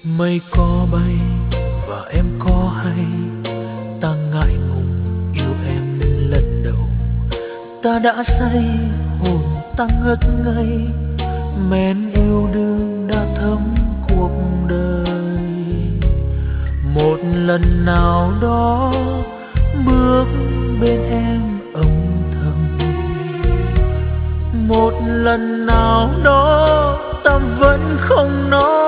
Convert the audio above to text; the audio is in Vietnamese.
Mây có bay và em có hay, ta ngại ngùng yêu em lần đầu. Ta đã say hồn ta ngất ngây, men yêu đương đã thấm cuộc đời. Một lần nào đó bước bên em âm thầm, một lần nào đó ta vẫn không nói.